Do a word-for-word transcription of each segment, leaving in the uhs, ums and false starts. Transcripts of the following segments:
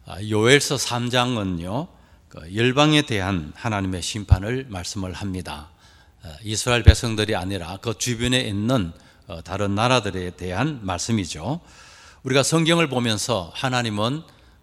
요엘서 삼 장은요, 열방에 대한 하나님의 심판을 말씀을 합니다. 이스라엘 백성들이 아니라 그 주변에 있는 다른 나라들에 대한 말씀이죠. 우리가 성경을 보면서 하나님은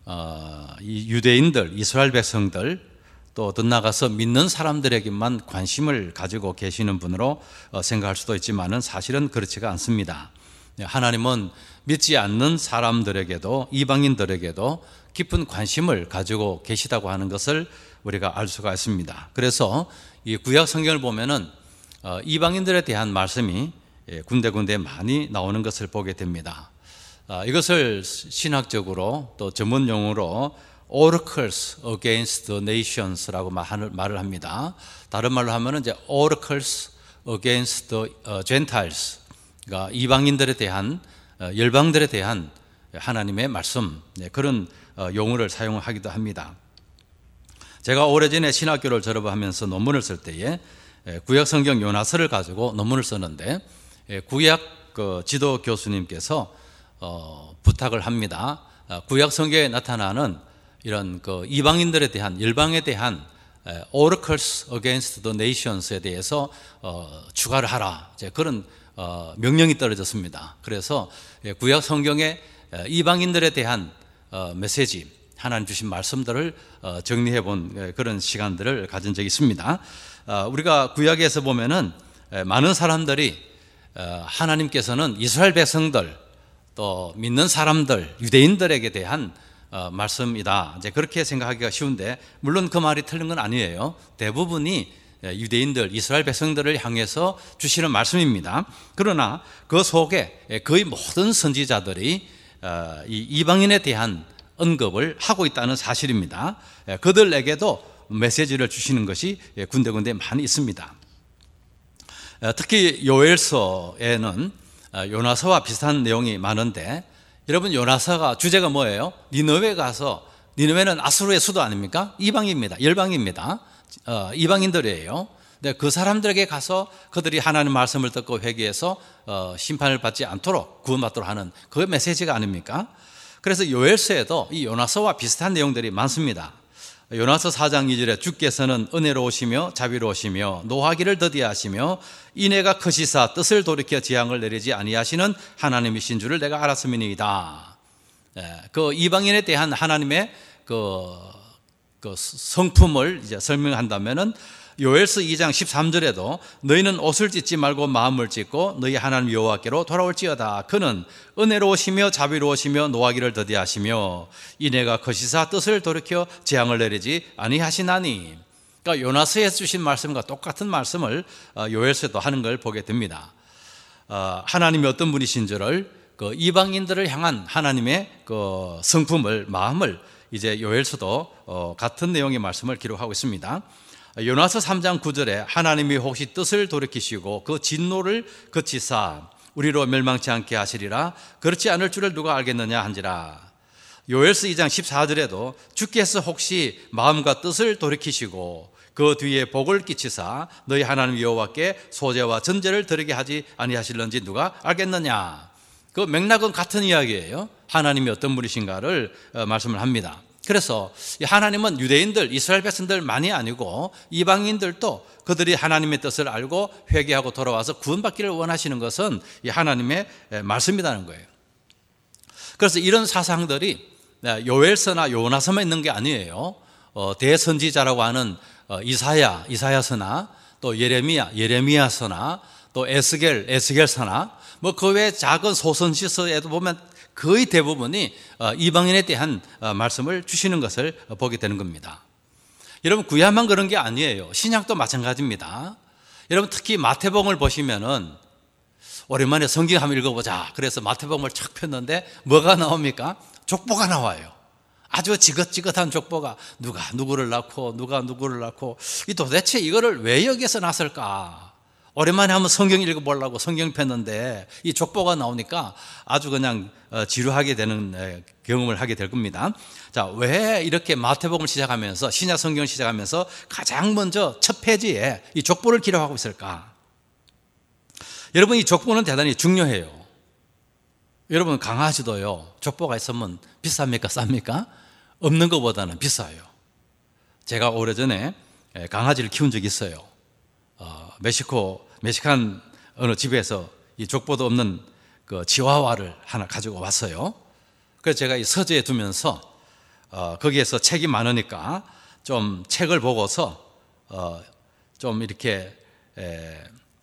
유대인들, 이스라엘 백성들, 또 더 나아가서 믿는 사람들에게만 관심을 가지고 계시는 분으로 생각할 수도 있지만 사실은 그렇지가 않습니다. 하나님은 믿지 않는 사람들에게도, 이방인들에게도 깊은 관심을 가지고 계시다고 하는 것을 우리가 알 수가 있습니다. 그래서 이 구약 성경을 보면은 이방인들에 대한 말씀이 군데군데 많이 나오는 것을 보게 됩니다. 이것을 신학적으로 또 전문 용어로 oracles against the nations라고 말을 합니다. 다른 말로 하면은 이제 oracles against the gentiles, 그러니까 이방인들에 대한, 열방들에 대한 하나님의 말씀, 그런 용어를 사용하기도 합니다. 제가 오래전에 신학교를 졸업하면서 논문을 쓸 때에 구약 성경 요나서를 가지고 논문을 썼는데, 구약 그 지도 교수님께서 어, 부탁을 합니다. 구약 성경에 나타나는 이런 그 이방인들에 대한, 열방에 대한 oracles against the nations에 대해서 어, 추가를 하라, 이제 그런 어, 명령이 떨어졌습니다. 그래서 구약 성경에 이방인들에 대한 어, 메시지, 하나님 주신 말씀들을 어, 정리해 본 그런 시간들을 가진 적이 있습니다. 어, 우리가 구약에서 보면은 많은 사람들이 어, 하나님께서는 이스라엘 백성들, 또 믿는 사람들, 유대인들에게 대한 어, 말씀이다, 이제 그렇게 생각하기가 쉬운데, 물론 그 말이 틀린 건 아니에요. 대부분이 유대인들, 이스라엘 백성들을 향해서 주시는 말씀입니다. 그러나 그 속에 거의 모든 선지자들이 이 이방인에 대한 언급을 하고 있다는 사실입니다. 그들에게도 메시지를 주시는 것이 군데군데 많이 있습니다. 특히 요엘서에는 요나서와 비슷한 내용이 많은데, 여러분, 요나서가 주제가 뭐예요? 니느웨 가서, 니느웨는 아수르의 수도 아닙니까? 이방입니다. 열방입니다. 어, 이방인들이에요. 근데 그 사람들에게 가서 그들이 하나님 말씀을 듣고 회개해서 어, 심판을 받지 않도록, 구원받도록 하는 그 메시지가 아닙니까? 그래서 요엘서에도 이 요나서와 비슷한 내용들이 많습니다. 요나서 사 장 이 절에 주께서는 은혜로우시며 자비로우시며 노하기를 더디하시며 인애가 크시사 뜻을 돌이켜 재앙을 내리지 아니하시는 하나님이신 줄을 내가 알았음이니이다. 그 이방인에 대한 하나님의 그, 그 성품을 이제 설명한다면은 요엘서 이 장 십삼 절에도 너희는 옷을 찢지 말고 마음을 찢고 너희 하나님 여호와께로 돌아올지어다. 그는 은혜로우시며 자비로우시며 노하기를 더디하시며 인애가 크시사 뜻을 돌이켜 재앙을 내리지 아니하시나니. 그러니까 요나서에서 주신 말씀과 똑같은 말씀을 요엘서도 하는 걸 보게 됩니다. 하나님이 어떤 분이신 줄을, 그 이방인들을 향한 하나님의 그 성품을, 마음을 이제 요엘서도 같은 내용의 말씀을 기록하고 있습니다. 요나서 삼 장 구 절에 하나님이 혹시 뜻을 돌이키시고 그 진노를 그치사 우리로 멸망치 않게 하시리라. 그렇지 않을 줄을 누가 알겠느냐 한지라. 요엘서 이 장 십사 절에도 주께서 혹시 마음과 뜻을 돌이키시고 그 뒤에 복을 끼치사 너희 하나님 여호와께 소제와 전제를 드리게 하지 아니하실런지 누가 알겠느냐. 그 맥락은 같은 이야기예요. 하나님이 어떤 분이신가를 말씀을 합니다. 그래서 하나님은 유대인들, 이스라엘 백성들만이 아니고 이방인들도 그들이 하나님의 뜻을 알고 회개하고 돌아와서 구원받기를 원하시는 것은 이 하나님의 말씀이라는 거예요. 그래서 이런 사상들이 요엘서나 요나서만 있는 게 아니에요. 어, 대선지자라고 하는 이사야, 이사야서나 또 예레미야, 예레미야서나 또 에스겔, 에스겔서나 뭐 그 외 작은 소선지서에도 보면 거의 대부분이 이방인에 대한 말씀을 주시는 것을 보게 되는 겁니다. 여러분, 구약만 그런 게 아니에요. 신약도 마찬가지입니다. 여러분, 특히 마태복음을 보시면은 오랜만에 성경 한번 읽어보자. 그래서 마태복음을 착 폈는데 뭐가 나옵니까? 족보가 나와요. 아주 지긋지긋한 족보가 누가 누구를 낳고 누가 누구를 낳고, 이 도대체 이거를 왜 여기서 났을까? 오랜만에 한번 성경 읽어보려고 성경 폈는데 이 족보가 나오니까 아주 그냥 지루하게 되는 경험을 하게 될 겁니다. 자, 왜 이렇게 마태복음을 시작하면서, 신약 성경을 시작하면서 가장 먼저 첫 페이지에 이 족보를 기록하고 있을까? 여러분, 이 족보는 대단히 중요해요. 여러분, 강아지도요, 족보가 있으면 비쌉니까, 쌉니까? 없는 것보다는 비싸요. 제가 오래전에 강아지를 키운 적이 있어요. 어, 멕시코, 멕시칸 어느 집에서 이 족보도 없는 그 치와와를 하나 가지고 왔어요. 그래서 제가 이 서재에 두면서 어, 거기에서 책이 많으니까 좀 책을 보고서 어, 좀 이렇게 에,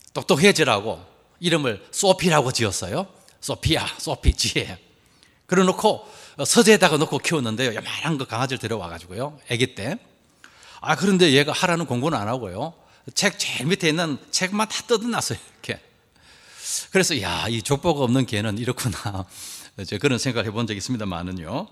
똑똑해지라고 이름을 소피라고 지었어요. 소피야, 소피, 지혜. 그래 놓고 서재에다가 놓고 키웠는데요. 요만한 거 강아지를 데려와가지고요. 아기 때. 아, 그런데 얘가 하라는 공부는 안 하고요. 책 제일 밑에 있는 책만 다 뜯어놨어요. 이렇게. 그래서, 야, 이 족보가 없는 개는 이렇구나. 제가 그런 생각을 해본 적이 있습니다만은요.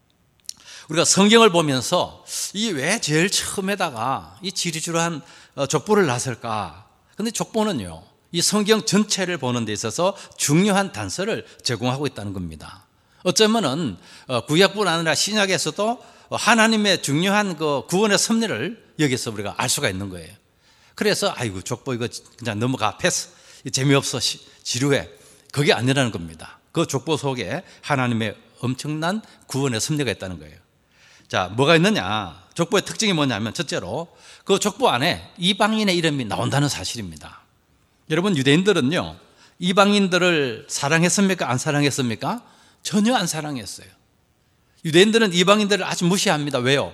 우리가 성경을 보면서 이 왜 제일 처음에다가 이 지리주리한 족보를 놨을까? 근데 족보는요, 이 성경 전체를 보는 데 있어서 중요한 단서를 제공하고 있다는 겁니다. 어쩌면은 구약뿐 아니라 신약에서도 하나님의 중요한 그 구원의 섭리를 여기서 우리가 알 수가 있는 거예요. 그래서 아이고 족보 이거 그냥 넘어가 패스, 재미없어, 지루해, 그게 아니라는 겁니다. 그 족보 속에 하나님의 엄청난 구원의 섭리가 있다는 거예요. 자, 뭐가 있느냐? 족보의 특징이 뭐냐면 첫째로 그 족보 안에 이방인의 이름이 나온다는 사실입니다. 여러분, 유대인들은요, 이방인들을 사랑했습니까? 안 사랑했습니까? 전혀 안 사랑했어요. 유대인들은 이방인들을 아주 무시합니다. 왜요?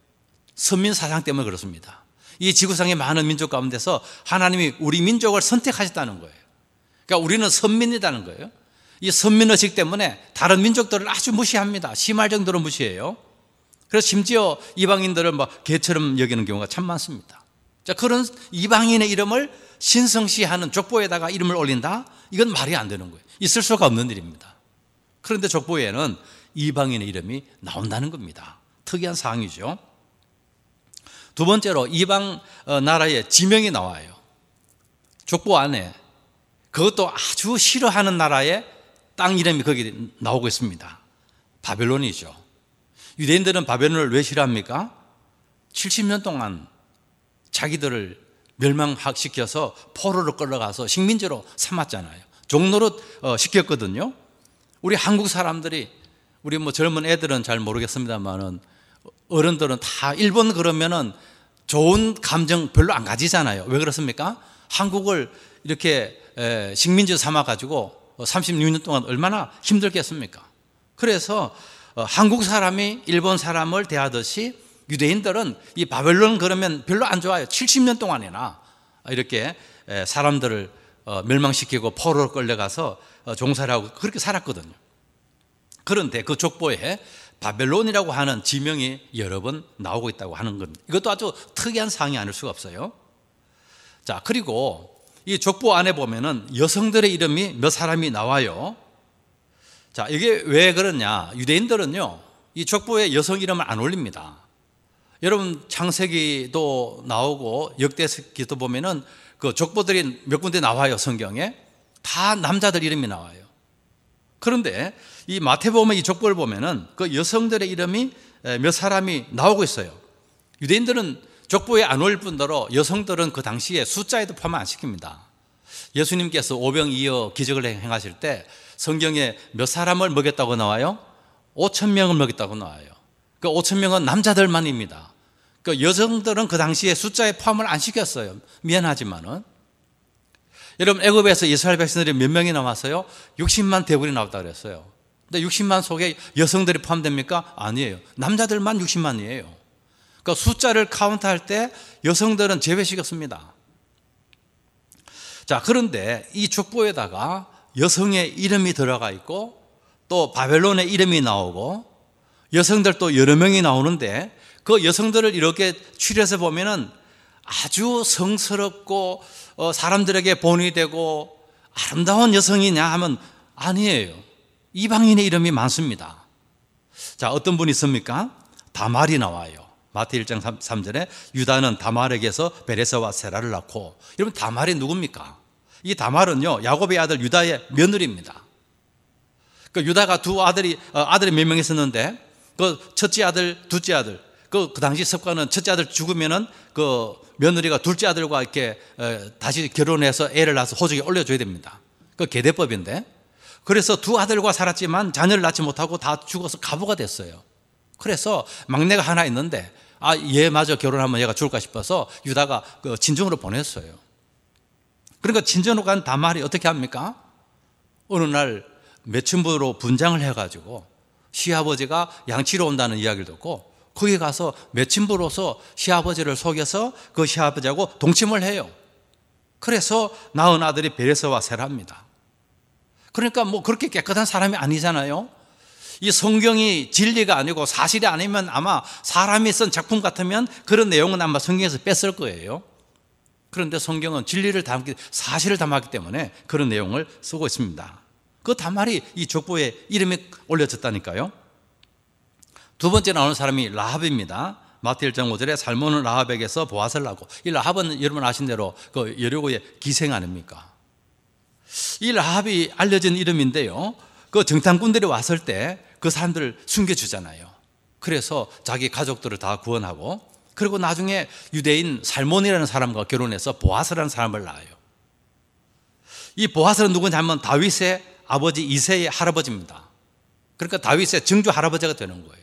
선민 사상 때문에 그렇습니다. 이 지구상의 많은 민족 가운데서 하나님이 우리 민족을 선택하셨다는 거예요. 그러니까 우리는 선민이라는 거예요. 이 선민의식 때문에 다른 민족들을 아주 무시합니다. 심할 정도로 무시해요. 그래서 심지어 이방인들을 막 개처럼 여기는 경우가 참 많습니다. 자, 그런 이방인의 이름을 신성시하는 족보에다가 이름을 올린다? 이건 말이 안 되는 거예요. 있을 수가 없는 일입니다. 그런데 족보에는 이방인의 이름이 나온다는 겁니다. 특이한 사항이죠. 두 번째로 이방 나라의 지명이 나와요. 족보 안에 그것도 아주 싫어하는 나라의 땅 이름이 거기 나오고 있습니다. 바벨론이죠. 유대인들은 바벨론을 왜 싫어합니까? 칠십 년 동안 자기들을 멸망시켜서 포로로 끌어가서 식민지로 삼았잖아요. 종노릇 시켰거든요. 우리 한국 사람들이, 우리 뭐 젊은 애들은 잘 모르겠습니다만은 어른들은 다 일본 그러면은 좋은 감정 별로 안 가지잖아요. 왜 그렇습니까? 한국을 이렇게 식민지 삼아가지고 삼십육 년 동안 얼마나 힘들겠습니까? 그래서 한국 사람이 일본 사람을 대하듯이 유대인들은 이 바벨론 그러면 별로 안 좋아요. 칠십 년 동안이나 이렇게 사람들을 멸망시키고 포로로 끌려가서 종살이 하고 그렇게 살았거든요. 그런데 그 족보에 바벨론이라고 하는 지명이 여러 번 나오고 있다고 하는 겁니다. 이것도 아주 특이한 사항이 아닐 수가 없어요. 자, 그리고 이 족보 안에 보면은 여성들의 이름이 몇 사람이 나와요. 자, 이게 왜 그러냐? 유대인들은요, 이 족보에 여성 이름을 안 올립니다. 여러분, 창세기도 나오고 역대기도 보면은 그 족보들이 몇 군데 나와요. 성경에 다 남자들 이름이 나와요. 그런데 이 마태복음 이 족보를 보면은 그 여성들의 이름이 몇 사람이 나오고 있어요. 유대인들은 족보에 안 올릴 뿐더러 여성들은 그 당시에 숫자에도 포함 안 시킵니다. 예수님께서 오병이어 기적을 행하실 때 성경에 몇 사람을 먹였다고 나와요? 오천 명을 먹였다고 나와요. 그 오천 명은 남자들만입니다. 그 여성들은 그 당시에 숫자에 포함을 안 시켰어요. 미안하지만은. 여러분, 애굽에서 이스라엘 백성들이 몇 명이 나왔어요? 육십만 대군이 나왔다고 그랬어요. 근데 육십만 속에 여성들이 포함됩니까? 아니에요. 남자들만 육십만이에요. 그러니까 숫자를 카운트할 때 여성들은 제외시켰습니다. 자, 그런데 이 족보에다가 여성의 이름이 들어가 있고 또 바벨론의 이름이 나오고 여성들도 여러 명이 나오는데 그 여성들을 이렇게 추려서 보면은 아주 성스럽고 사람들에게 본이 되고 아름다운 여성이냐 하면 아니에요. 이방인의 이름이 많습니다. 자, 어떤 분이 있습니까? 다말이 나와요. 마태 일 장 삼 절에 유다는 다말에게서 베레스와 세라를 낳고, 여러분, 다말이 누굽니까? 이 다말은요, 야곱의 아들 유다의 며느리입니다. 그 유다가 두 아들이 아들이 몇 명 있었는데 그 첫째 아들, 둘째 아들, 그, 그 당시 습관은 첫째 아들 죽으면은 그 며느리가 둘째 아들과 이렇게 다시 결혼해서 애를 낳아서 호적에 올려줘야 됩니다. 그 계대법인데, 그래서 두 아들과 살았지만 자녀를 낳지 못하고 다 죽어서 가부가 됐어요. 그래서 막내가 하나 있는데 아, 얘마저 결혼하면 얘가 죽을까 싶어서 유다가 그 진정으로 보냈어요. 그러니까 진정으로 간 다말이 어떻게 합니까? 어느 날 매춘부로 분장을 해가지고 시아버지가 양치러 온다는 이야기를 듣고 거기 가서 매춘부로서 시아버지를 속여서 그 시아버지하고 동침을 해요. 그래서 낳은 아들이 베레스와 세라입니다. 그러니까 뭐 그렇게 깨끗한 사람이 아니잖아요. 이 성경이 진리가 아니고 사실이 아니면 아마 사람이 쓴 작품 같으면 그런 내용은 아마 성경에서 뺐을 거예요. 그런데 성경은 진리를 담기, 사실을 담았기 때문에 그런 내용을 쓰고 있습니다. 그 다말이 이 족보에 이름이 올려졌다니까요. 두 번째 나오는 사람이 라합입니다. 마태 일 장 오 절에 살몬은 라합에게서 보아스를 낳고, 이 라합은 여러분 아신 대로 그 여리고의 기생 아닙니까? 이 라합이 알려진 이름인데요, 그 정탐꾼들이 왔을 때 그 사람들을 숨겨주잖아요. 그래서 자기 가족들을 다 구원하고, 그리고 나중에 유대인 살몬이라는 사람과 결혼해서 보아스라는 사람을 낳아요. 이 보아스는 누구냐 하면 다윗의 아버지 이새의 할아버지입니다. 그러니까 다윗의 증조 할아버지가 되는 거예요.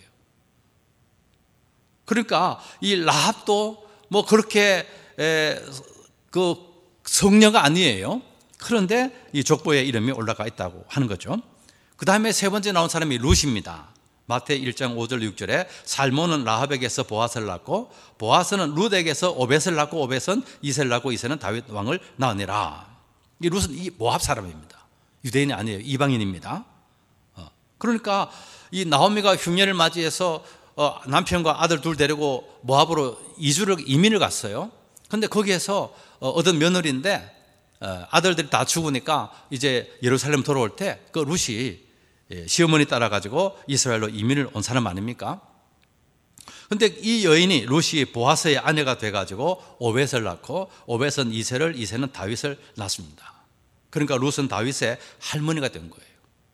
그러니까 이 라합도 뭐 그렇게 에, 그 성녀가 아니에요. 그런데 이 족보에 이름이 올라가 있다고 하는 거죠. 그 다음에 세 번째 나온 사람이 룻입니다. 마태 일 장 오 절 육 절에 살몬은 라합에게서 보아스를 낳고, 보아스는 룻에게서 오벳을 낳고, 오벳은 이새를 낳고, 이새는 다윗 왕을 낳으니라. 이 룻은 이 모압 사람입니다. 유대인이 아니에요. 이방인입니다. 그러니까 이 나오미가 흉년을 맞이해서 남편과 아들 둘 데리고 모압으로 이주를 이민을 갔어요. 그런데 거기에서 얻은 며느리인데 아들들이 다 죽으니까 이제 예루살렘 돌아올 때 그 룻이 시어머니 따라가지고 이스라엘로 이민을 온 사람 아닙니까? 근데 이 여인이 룻이 보아스의 아내가 돼가지고 오벳을 낳고, 오벳은 이새를, 이새는 다윗을 낳습니다. 그러니까 룻은 다윗의 할머니가 된 거예요.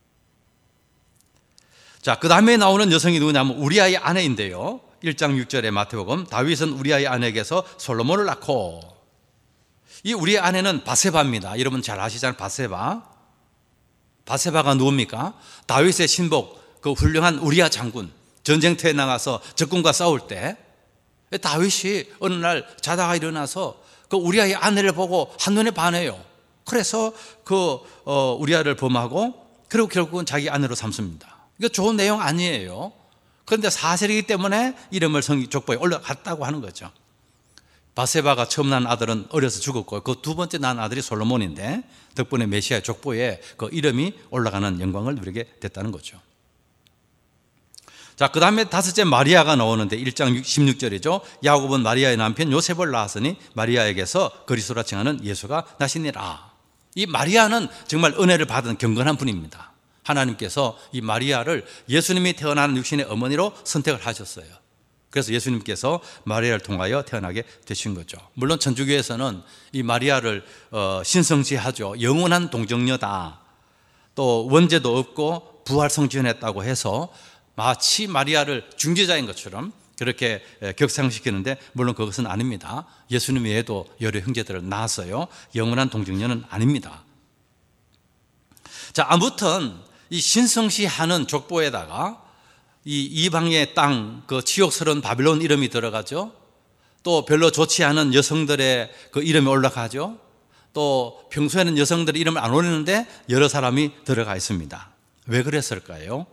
자, 그 다음에 나오는 여성이 누구냐면 우리아의 아내인데요, 일 장 육 절에 마태복음, 다윗은 우리아의 아내에게서 솔로몬을 낳고, 이 우리의 아내는 바세바입니다. 여러분 잘 아시잖아요. 바세바. 바세바가 누굽니까? 다윗의 신복, 그 훌륭한 우리아 장군, 전쟁터에 나가서 적군과 싸울 때 다윗이 어느 날 자다가 일어나서 그 우리아의 아내를 보고 한눈에 반해요. 그래서 그 어, 우리아를 범하고, 그리고 결국은 자기 아내로 삼습니다. 이거 좋은 내용 아니에요. 그런데 사실이기 때문에 이름을 성 족보에 올라갔다고 하는 거죠. 바세바가 처음 낳은 아들은 어려서 죽었고, 그 두 번째 낳은 아들이 솔로몬인데 덕분에 메시아의 족보에 그 이름이 올라가는 영광을 누리게 됐다는 거죠. 자, 그 다음에 다섯째 마리아가 나오는데 일 장 십육 절이죠. 야곱은 마리아의 남편 요셉을 낳았으니 마리아에게서 그리스도라 칭하는 예수가 나시니라. 이 마리아는 정말 은혜를 받은 경건한 분입니다. 하나님께서 이 마리아를 예수님이 태어난 육신의 어머니로 선택을 하셨어요. 그래서 예수님께서 마리아를 통하여 태어나게 되신 거죠. 물론 천주교에서는 이 마리아를 어, 신성시하죠. 영원한 동정녀다. 또 원죄도 없고 부활 성취했다고 해서 마치 마리아를 중재자인 것처럼 그렇게 격상시키는데, 물론 그것은 아닙니다. 예수님 외에도 여러 형제들을 낳았어요. 영원한 동정녀는 아닙니다. 자, 아무튼 이 신성시하는 족보에다가 이 이방의 땅, 그 치욕스러운 바빌론 이름이 들어가죠. 또 별로 좋지 않은 여성들의 그 이름이 올라가죠. 또 평소에는 여성들의 이름을 안 올리는데 여러 사람이 들어가 있습니다. 왜 그랬을까요?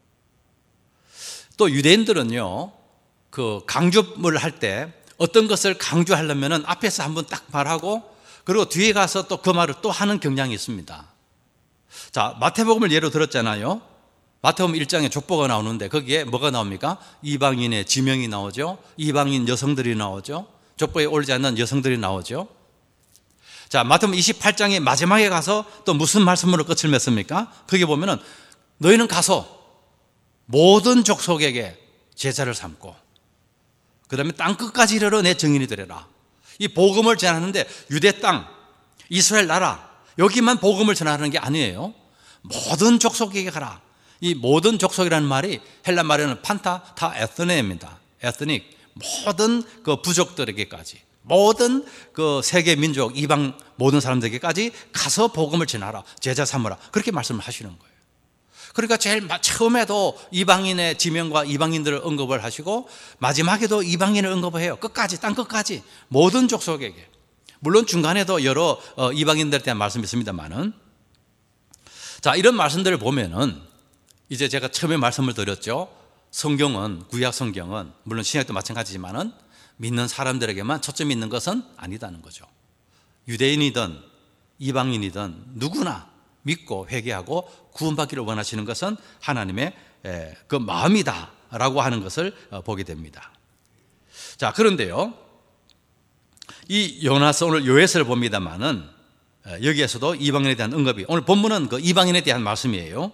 또 유대인들은요, 그 강조를 할 때 어떤 것을 강조하려면은 앞에서 한번 딱 말하고, 그리고 뒤에 가서 또 그 말을 또 하는 경향이 있습니다. 자, 마태복음을 예로 들었잖아요. 마태복음 일 장에 족보가 나오는데 거기에 뭐가 나옵니까? 이방인의 지명이 나오죠. 이방인 여성들이 나오죠. 족보에 올리지 않는 여성들이 나오죠. 자, 마태복음 이십팔 장의 마지막에 가서 또 무슨 말씀으로 끝을 맺습니까? 거기 보면은 너희는 가서 모든 족속에게 제자를 삼고, 그 다음에 땅끝까지 이르러 내 증인이 되리라. 이 복음을 전하는데 유대 땅, 이스라엘 나라, 여기만 복음을 전하는 게 아니에요. 모든 족속에게 가라. 이 모든 족속이라는 말이 헬라 말에는 판타 타 에스네입니다. 에스닉, 모든 그 부족들에게까지, 모든 그 세계 민족, 이방 모든 사람들에게까지 가서 복음을 전하라, 제자 삼으라, 그렇게 말씀을 하시는 거예요. 그러니까 제일 처음에도 이방인의 지명과 이방인들을 언급을 하시고 마지막에도 이방인을 언급을 해요. 끝까지, 땅 끝까지 모든 족속에게. 물론 중간에도 여러 이방인들에 대한 말씀이 있습니다만은, 자, 이런 말씀들을 보면은 이제 제가 처음에 말씀을 드렸죠. 성경은, 구약 성경은 물론 신약도 마찬가지지만은 믿는 사람들에게만 초점이 있는 것은 아니다는 거죠. 유대인이든 이방인이든 누구나 믿고 회개하고 구원받기를 원하시는 것은 하나님의 그 마음이다라고 하는 것을 보게 됩니다. 자, 그런데요, 이 요나서 오늘 요에서를 봅니다만은 여기에서도 이방인에 대한 언급이, 오늘 본문은 그 이방인에 대한 말씀이에요.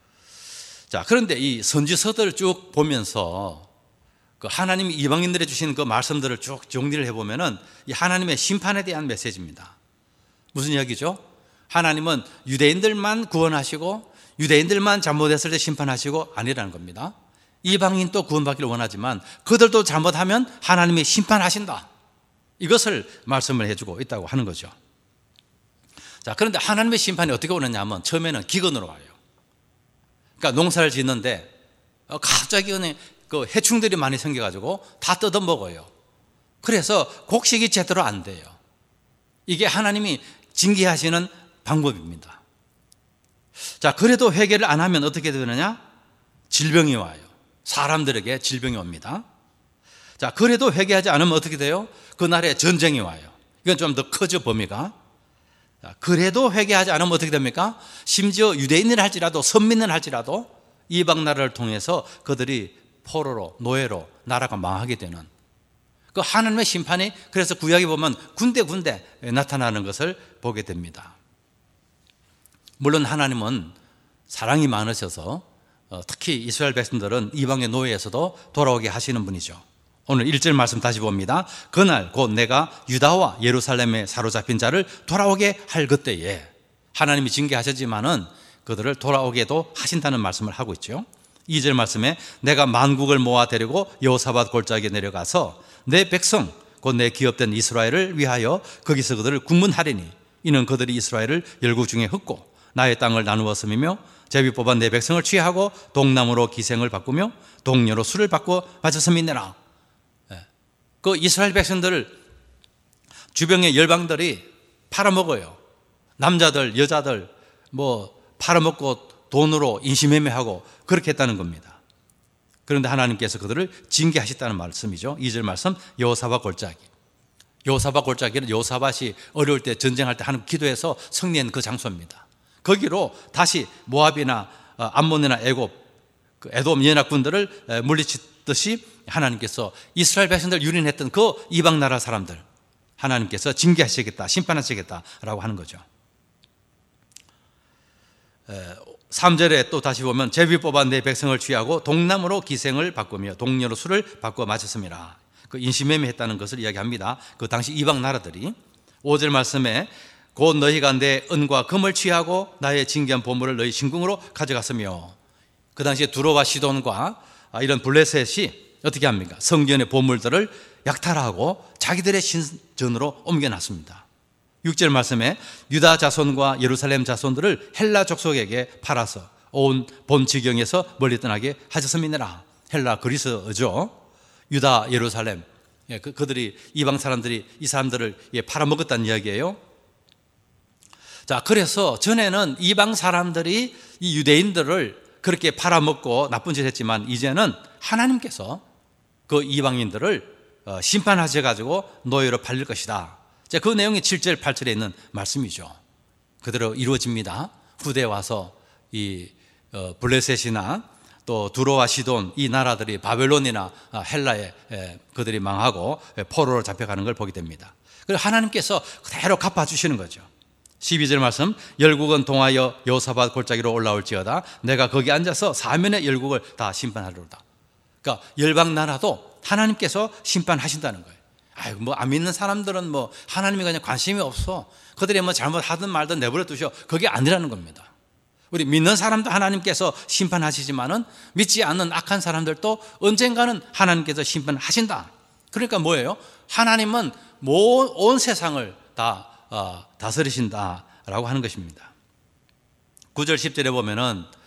자, 그런데 이 선지서들을 쭉 보면서 그 하나님이 이방인들에 주신 그 말씀들을 쭉 정리를 해보면은 이 하나님의 심판에 대한 메시지입니다. 무슨 이야기죠? 하나님은 유대인들만 구원하시고 유대인들만 잘못했을 때 심판하시고 아니라는 겁니다. 이방인도 구원받기를 원하지만 그들도 잘못하면 하나님이 심판하신다. 이것을 말씀을 해주고 있다고 하는 거죠. 자, 그런데 하나님의 심판이 어떻게 오느냐 하면 처음에는 기근으로 와요. 그러니까 농사를 짓는데 갑자기 그 해충들이 많이 생겨가지고 다 뜯어먹어요. 그래서 곡식이 제대로 안 돼요. 이게 하나님이 징계하시는 방법입니다. 자, 그래도 회개를 안 하면 어떻게 되느냐? 질병이 와요. 사람들에게 질병이 옵니다. 자, 그래도 회개하지 않으면 어떻게 돼요? 그날에 전쟁이 와요. 이건 좀 더 크죠, 범위가. 자, 그래도 회개하지 않으면 어떻게 됩니까? 심지어 유대인을 할지라도 선민을 할지라도 이방 나라를 통해서 그들이 포로로, 노예로 나라가 망하게 되는 그 하나님의 심판이, 그래서 구약에 보면 군데군데 나타나는 것을 보게 됩니다. 물론 하나님은 사랑이 많으셔서 특히 이스라엘 백성들은 이방의 노예에서도 돌아오게 하시는 분이죠. 오늘 일 절 말씀 다시 봅니다. 그날 곧 내가 유다와 예루살렘에 사로잡힌 자를 돌아오게 할 그때에, 하나님이 징계하셨지만은 그들을 돌아오게도 하신다는 말씀을 하고 있죠. 이 절 말씀에 내가 만국을 모아 데리고 여호사밧 골짜기에 내려가서 내 백성 곧 내 기업된 이스라엘을 위하여 거기서 그들을 국문하리니 이는 그들이 이스라엘을 열국 중에 흩고 나의 땅을 나누었음이며 제비 뽑아 내 백성을 취하고 동남으로 기생을 바꾸며 동료로 술을 바꾸어 마쳤음이니라. 그 이스라엘 백성들을 주변의 열방들이 팔아먹어요. 남자들 여자들 뭐 팔아먹고 돈으로 인신매매하고 그렇게 했다는 겁니다. 그런데 하나님께서 그들을 징계하셨다는 말씀이죠. 이 절 말씀, 여호사밧 골짜기. 여호사밧 골짜기는 여호사밧이 어려울 때 전쟁할 때 하는 기도해서 승리한 그 장소입니다. 거기로 다시 모압이나 암몬이나 애굽, 그 에돔 연합군들을 물리치듯이 하나님께서 이스라엘 백성들 유린했던 그 이방 나라 사람들 하나님께서 징계하시겠다, 심판하시겠다라고 하는 거죠. 삼 절에 또 다시 보면 제비 뽑아 내 백성을 취하고 동남으로 기생을 바꾸며 동료로 술을 바꾸어 마쳤습니다. 그 인신매매 했다는 것을 이야기합니다. 그 당시 이방 나라들이. 오 절 말씀에 곧 너희가 내 은과 금을 취하고 나의 징계한 보물을 너희 신궁으로 가져갔으며, 그 당시에 두로와 시돈과 이런 블레셋이 어떻게 합니까? 성전의 보물들을 약탈하고 자기들의 신전으로 옮겨놨습니다. 육 절 말씀에 유다 자손과 예루살렘 자손들을 헬라 족속에게 팔아서 온 본 지경에서 멀리 떠나게 하셨음이니라. 헬라 그리스어죠. 유다 예루살렘, 예, 그, 그들이 이방 사람들이 이 사람들을 예, 팔아먹었다는 이야기예요. 자, 그래서 전에는 이방 사람들이 이 유대인들을 그렇게 팔아먹고 나쁜 짓 했지만 이제는 하나님께서 그 이방인들을 심판하셔가지고 노예로 팔릴 것이다. 자, 그 내용이 칠 절, 팔 절에 있는 말씀이죠. 그대로 이루어집니다. 후대에 와서 이 블레셋이나 또 두로와 시돈 이 나라들이 바벨론이나 헬라에 그들이 망하고 포로로 잡혀가는 걸 보게 됩니다. 그래서 하나님께서 그대로 갚아주시는 거죠. 십이 절 말씀, 열국은 동하여 여호사밧 골짜기로 올라올지어다 내가 거기 앉아서 사면의 열국을 다 심판하리로다. 그러니까 열방 나라도 하나님께서 심판하신다는 거예요. 아유, 뭐 안 믿는 사람들은 뭐 하나님이 그냥 관심이 없어. 그들이 뭐 잘못하든 말든 내버려 두셔. 그게 아니라는 겁니다. 우리 믿는 사람도 하나님께서 심판하시지만은 믿지 않는 악한 사람들도 언젠가는 하나님께서 심판하신다. 그러니까 뭐예요? 하나님은 온 세상을 다 어, 다스리신다라고 하는 것입니다. 구 절 십 절에 보면은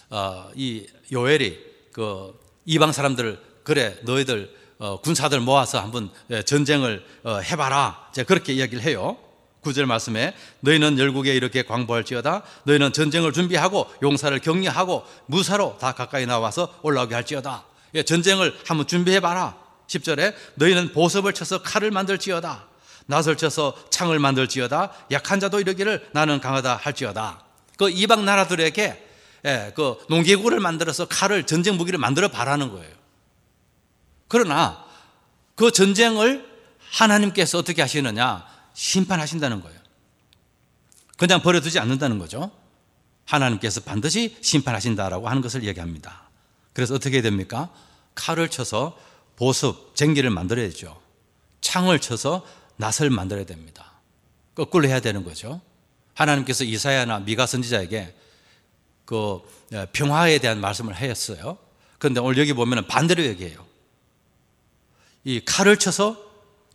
어, 이 요엘이 그 이방 사람들 그래 너희들 어, 군사들 모아서 한번 전쟁을 어, 해봐라. 제가 그렇게 이야기를 해요. 구 절 말씀에 너희는 열국에 이렇게 광보할지어다. 너희는 전쟁을 준비하고 용사를 격려하고 무사로 다 가까이 나와서 올라오게 할지어다. 예, 전쟁을 한번 준비해봐라. 십 절에 너희는 보섭을 쳐서 칼을 만들지어다. 낫을 쳐서 창을 만들지어다. 약한 자도 이르기를 나는 강하다 할지어다. 그 이방 나라들에게 예, 그 농기구를 만들어서 칼을 전쟁 무기를 만들어 봐라는 거예요. 그러나 그 전쟁을 하나님께서 어떻게 하시느냐? 심판하신다는 거예요. 그냥 버려두지 않는다는 거죠. 하나님께서 반드시 심판하신다라고 하는 것을 얘기합니다. 그래서 어떻게 됩니까? 칼을 쳐서 보습, 쟁기를 만들어야죠. 창을 쳐서 낫을 만들어야 됩니다. 거꾸로 해야 되는 거죠. 하나님께서 이사야나 미가 선지자에게 그 평화에 대한 말씀을 하였어요. 그런데 오늘 여기 보면 반대로 얘기해요. 이 칼을 쳐서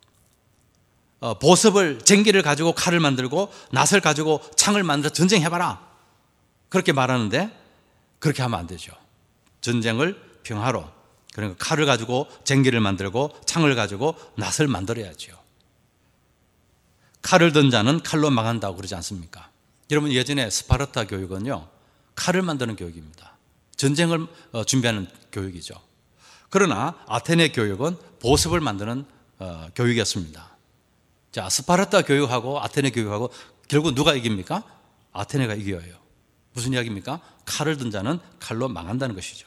보습을, 쟁기를 가지고 칼을 만들고 낫을 가지고 창을 만들어 전쟁해봐라. 그렇게 말하는데 그렇게 하면 안 되죠. 전쟁을 평화로, 그러니까 칼을 가지고 쟁기를 만들고 창을 가지고 낫을 만들어야죠. 칼을 든 자는 칼로 망한다고 그러지 않습니까? 여러분 예전에 스파르타 교육은요, 칼을 만드는 교육입니다. 전쟁을 준비하는 교육이죠. 그러나 아테네 교육은 보습을 만드는 교육이었습니다. 자, 스파르타 교육하고 아테네 교육하고 결국 누가 이깁니까? 아테네가 이겨요. 무슨 이야기입니까? 칼을 든 자는 칼로 망한다는 것이죠.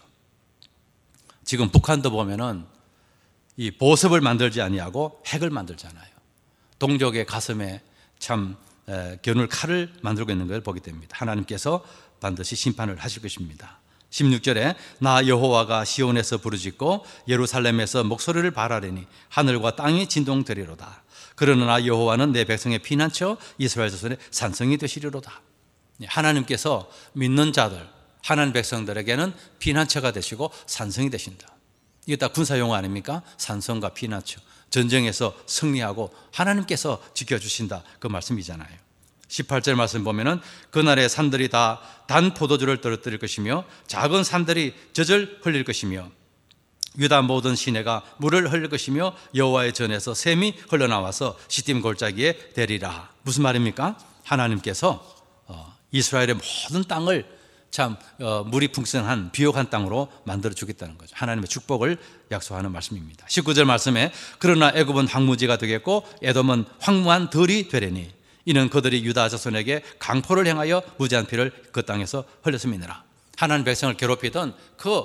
지금 북한도 보면은 이 보습을 만들지 아니하고 핵을 만들잖아요. 동족의 가슴에 참 겨눌 칼을 만들고 있는 걸 보게 됩니다. 하나님께서 반드시 심판을 하실 것입니다. 십육 절에 나 여호와가 시온에서 부르짖고 예루살렘에서 목소리를 발하리니 하늘과 땅이 진동되리로다. 그러나 여호와는 내 백성의 피난처 이스라엘 자손의 산성이 되시리로다. 하나님께서 믿는 자들, 하나님 백성들에게는 피난처가 되시고 산성이 되신다. 이게 다 군사용어 아닙니까? 산성과 피난처. 전쟁에서 승리하고 하나님께서 지켜주신다. 그 말씀이잖아요. 십팔 절 말씀 보면은 그날에 산들이 다 단 포도주를 떨어뜨릴 것이며 작은 산들이 젖을 흘릴 것이며 유다 모든 시내가 물을 흘릴 것이며 여호와의 전에서 샘이 흘러나와서 시딤 골짜기에 대리라. 무슨 말입니까? 하나님께서 이스라엘의 모든 땅을 참 물이 풍성한 비옥한 땅으로 만들어 주겠다는 거죠. 하나님의 축복을 약속하는 말씀입니다. 십구 절 말씀에 그러나 애굽은 황무지가 되겠고 에돔은 황무한 들이 되리니 이는 그들이 유다 자손에게 강포를 행하여 무지한 피를 그 땅에서 흘렸음이니라. 하나님 백성을 괴롭히던 그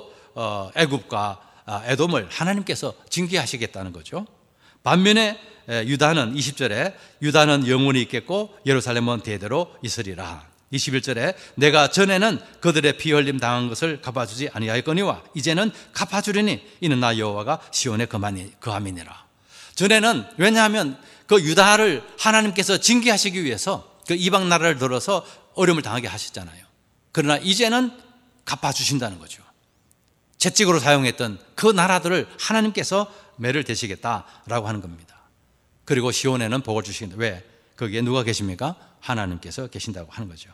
애굽과 에돔을 하나님께서 징계하시겠다는 거죠. 반면에 유다는 이십 절에 유다는 영원히 있겠고 예루살렘은 대대로 있으리라. 이십일 절에 내가 전에는 그들의 피 흘림 당한 것을 갚아주지 아니하였거니와 이제는 갚아주리니 이는 나 여호와가 시온에 거함이니라. 전에는 왜냐하면 그 유다를 하나님께서 징계하시기 위해서 그 이방 나라를 들어서 어려움을 당하게 하셨잖아요. 그러나 이제는 갚아주신다는 거죠. 채찍으로 사용했던 그 나라들을 하나님께서 매를 대시겠다라고 하는 겁니다. 그리고 시온에는 복을 주시겠다. 왜? 거기에 누가 계십니까? 하나님께서 계신다고 하는 거죠.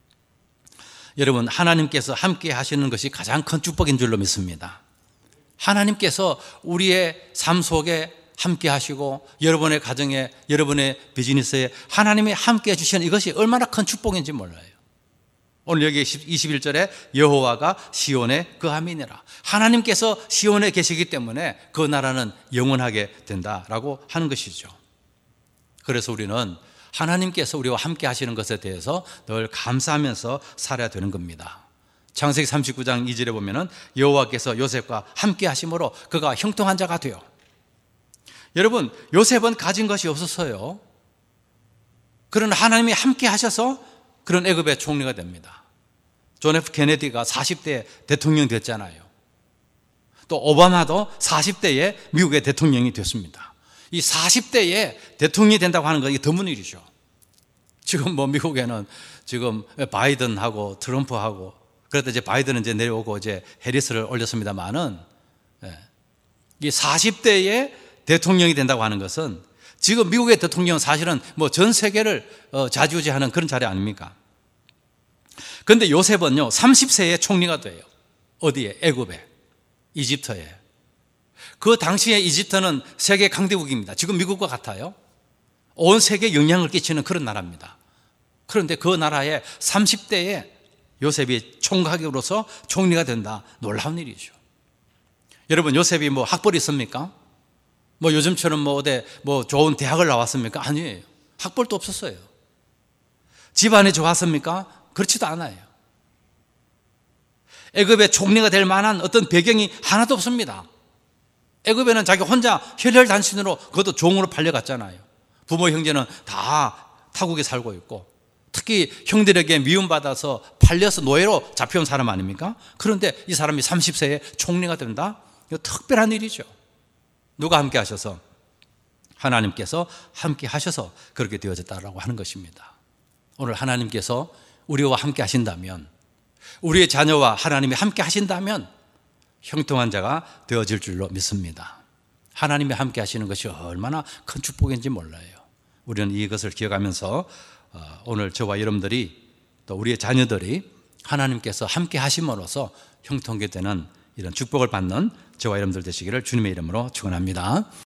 여러분, 하나님께서 함께 하시는 것이 가장 큰 축복인 줄로 믿습니다. 하나님께서 우리의 삶 속에 함께 하시고 여러분의 가정에, 여러분의 비즈니스에 하나님이 함께 해주시는 이것이 얼마나 큰 축복인지 몰라요. 오늘 여기 이십일 절에 여호와가 시온에 거함이니라. 하나님께서 시온에 계시기 때문에 그 나라는 영원하게 된다라고 하는 것이죠. 그래서 우리는 하나님께서 우리와 함께 하시는 것에 대해서 늘 감사하면서 살아야 되는 겁니다. 창세기 삼십구 장 이 절에 보면은 여호와께서 요셉과 함께 하심으로 그가 형통한 자가 되어. 여러분, 요셉은 가진 것이 없었어요. 그러나 하나님이 함께 하셔서 그런 애굽의 총리가 됩니다. 존 에프 케네디가 사십 대 대통령이 됐잖아요. 또 오바마도 사십 대에 미국의 대통령이 됐습니다. 이 사십 대에 대통령이 된다고 하는 건 이게 드문 일이죠. 지금 뭐 미국에는 지금 바이든하고 트럼프하고 그랬다 이제 바이든은 이제 내려오고 이제 해리스를 올렸습니다만은 이 사십 대에 대통령이 된다고 하는 것은 지금 미국의 대통령은 사실은 뭐 전 세계를 좌지우지하는 그런 자리 아닙니까? 그런데 요셉은요 삼십 세에 총리가 돼요. 어디에? 애굽에, 이집트에. 그 당시에 이집트는 세계 강대국입니다. 지금 미국과 같아요. 온 세계에 영향을 끼치는 그런 나라입니다. 그런데 그 나라에 삼십 대에 요셉이 총각으로서 총리가 된다. 놀라운 일이죠. 여러분, 요셉이 뭐 학벌이 있습니까? 뭐 요즘처럼 뭐 어디 뭐 좋은 대학을 나왔습니까? 아니에요. 학벌도 없었어요. 집안이 좋았습니까? 그렇지도 않아요. 애굽의 총리가 될 만한 어떤 배경이 하나도 없습니다. 애굽에는 자기 혼자 혈혈단신으로 그것도 종으로 팔려갔잖아요. 부모 형제는 다 타국에 살고 있고, 특히 형들에게 미움받아서 팔려서 노예로 잡혀온 사람 아닙니까? 그런데 이 사람이 삼십 세에 총리가 된다? 이거 특별한 일이죠. 누가 함께 하셔서? 하나님께서 함께 하셔서 그렇게 되어졌다라고 하는 것입니다. 오늘 하나님께서 우리와 함께 하신다면, 우리의 자녀와 하나님이 함께 하신다면 형통한 자가 되어질 줄로 믿습니다. 하나님이 함께 하시는 것이 얼마나 큰 축복인지 몰라요. 우리는 이것을 기억하면서 오늘 저와 여러분들이 또 우리의 자녀들이 하나님께서 함께 하심으로써 형통하게 되는 이런 축복을 받는 저와 여러분들 되시기를 주님의 이름으로 축원합니다.